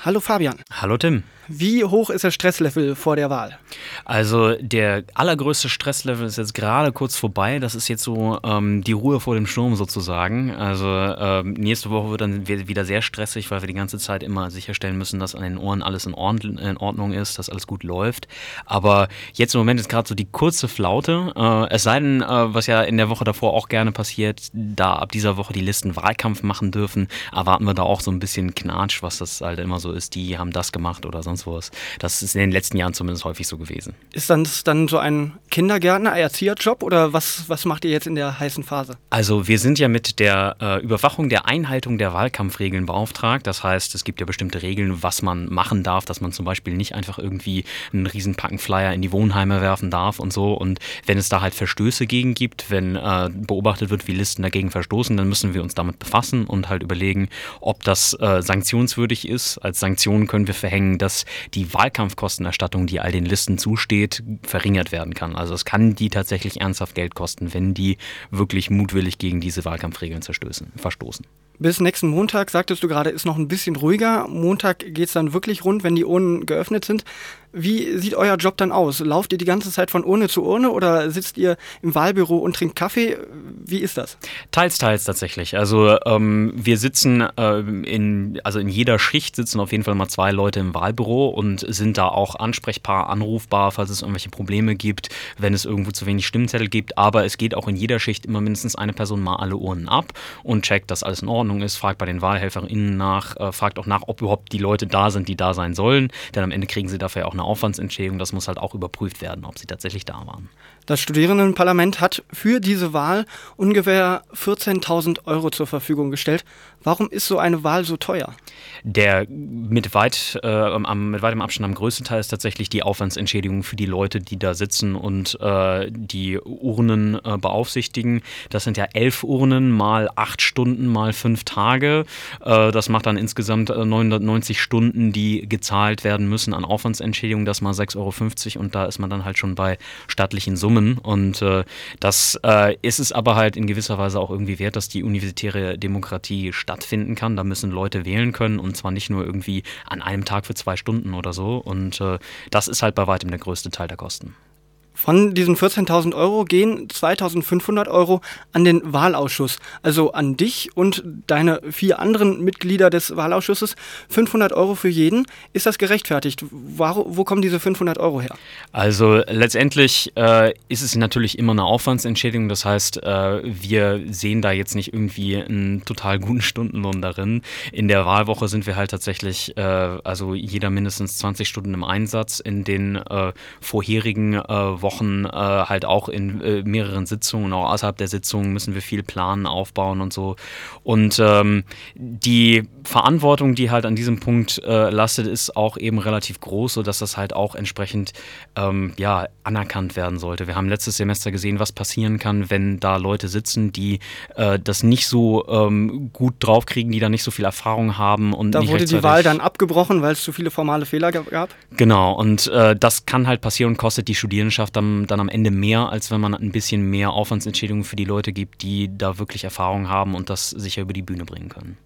Hallo Fabian, Hallo Tim. wie hoch ist das Stresslevel vor der Wahl? Also der allergrößte Stresslevel ist jetzt gerade kurz vorbei. Das ist jetzt so die Ruhe vor dem Sturm sozusagen. Also nächste Woche wird dann wieder sehr stressig, weil wir die ganze Zeit immer sicherstellen müssen, dass an den Ohren alles in Ordnung ist, dass alles gut läuft. Aber jetzt im Moment ist gerade so die kurze Flaute. Es sei denn, was ja in der Woche davor auch gerne passiert, da ab dieser Woche die Listen Wahlkampf machen dürfen, erwarten wir da auch so ein bisschen Knatsch, was das halt immer so ist. Die haben das gemacht oder sonst was. Das ist in den letzten Jahren zumindest häufig so gewesen. Ist das dann so ein Kindergärtner, Erzieherjob oder was macht ihr jetzt in der heißen Phase? Also wir sind ja mit der Überwachung der Einhaltung der Wahlkampfregeln beauftragt. Das heißt, es gibt ja bestimmte Regeln, was man machen darf, dass man zum Beispiel nicht einfach irgendwie einen riesen Packen Flyer in die Wohnheime werfen darf und so. Und wenn es da halt Verstöße gegen gibt, wenn beobachtet wird, wie Listen dagegen verstoßen, dann müssen wir uns damit befassen und halt überlegen, ob das sanktionswürdig ist. Als Sanktion können wir verhängen, dass die Wahlkampfkostenerstattung, die all den Listen zusteht, verringert werden kann. Also es kann die tatsächlich ernsthaft Geld kosten, wenn die wirklich mutwillig gegen diese Wahlkampfregeln verstoßen. Bis nächsten Montag, sagtest du gerade, ist noch ein bisschen ruhiger. Montag geht es dann wirklich rund, wenn die Urnen geöffnet sind. Wie sieht euer Job dann aus? Lauft ihr die ganze Zeit von Urne zu Urne oder sitzt ihr im Wahlbüro und trinkt Kaffee? Wie ist das? Teils tatsächlich. Also wir sitzen in jeder Schicht sitzen auf jeden Fall mal 2 Leute im Wahlbüro und sind da auch ansprechbar, anrufbar, falls es irgendwelche Probleme gibt, wenn es irgendwo zu wenig Stimmzettel gibt. Aber es geht auch in jeder Schicht immer mindestens eine Person mal alle Urnen ab und checkt, dass alles in Ordnung ist, fragt bei den WahlhelferInnen nach, fragt auch nach, ob überhaupt die Leute da sind, die da sein sollen. Denn am Ende kriegen sie dafür auch eine Aufwandsentschädigung. Das muss halt auch überprüft werden, ob sie tatsächlich da waren. Das Studierendenparlament hat für diese Wahl ungefähr 14.000 € zur Verfügung gestellt. Warum ist so eine Wahl so teuer? Der mit weitem Abstand am größten Teil ist tatsächlich die Aufwandsentschädigung für die Leute, die da sitzen und die Urnen beaufsichtigen. Das sind ja 11 Urnen mal 8 Stunden mal 5 Tage. Das macht dann insgesamt 990 Stunden, die gezahlt werden müssen an Aufwandsentschädigung. Das mal 6,50 € und da ist man dann halt schon bei stattlichen Summen. Und das ist es aber halt in gewisser Weise auch irgendwie wert, dass die universitäre Demokratie stattfinden kann. Da müssen Leute wählen können und zwar nicht nur irgendwie an einem Tag für 2 Stunden oder so. Und das ist halt bei weitem der größte Teil der Kosten. Von diesen 14.000 € gehen 2.500 € an den Wahlausschuss, also an dich und deine 4 anderen Mitglieder des Wahlausschusses. 500 € für jeden. Ist das gerechtfertigt? Wo kommen diese 500 € her? Also letztendlich ist es natürlich immer eine Aufwandsentschädigung. Das heißt, wir sehen da jetzt nicht irgendwie einen total guten Stundenlohn darin. In der Wahlwoche sind wir halt tatsächlich, also jeder mindestens 20 Stunden im Einsatz. In den vorherigen Wochen halt auch in mehreren Sitzungen und auch außerhalb der Sitzungen müssen wir viel planen, aufbauen und so. Und die Verantwortung, die halt an diesem Punkt lastet, ist auch eben relativ groß, sodass das halt auch entsprechend anerkannt werden sollte. Wir haben letztes Semester gesehen, was passieren kann, wenn da Leute sitzen, die das nicht so gut draufkriegen, die da nicht so viel Erfahrung haben. Und Da nicht wurde die Wahl dann abgebrochen, weil es zu viele formale Fehler gab? Genau, und das kann halt passieren und kostet die Studierendenschaft dann am Ende mehr, als wenn man ein bisschen mehr Aufwandsentschädigung für die Leute gibt, die da wirklich Erfahrung haben und das sicher über die Bühne bringen können.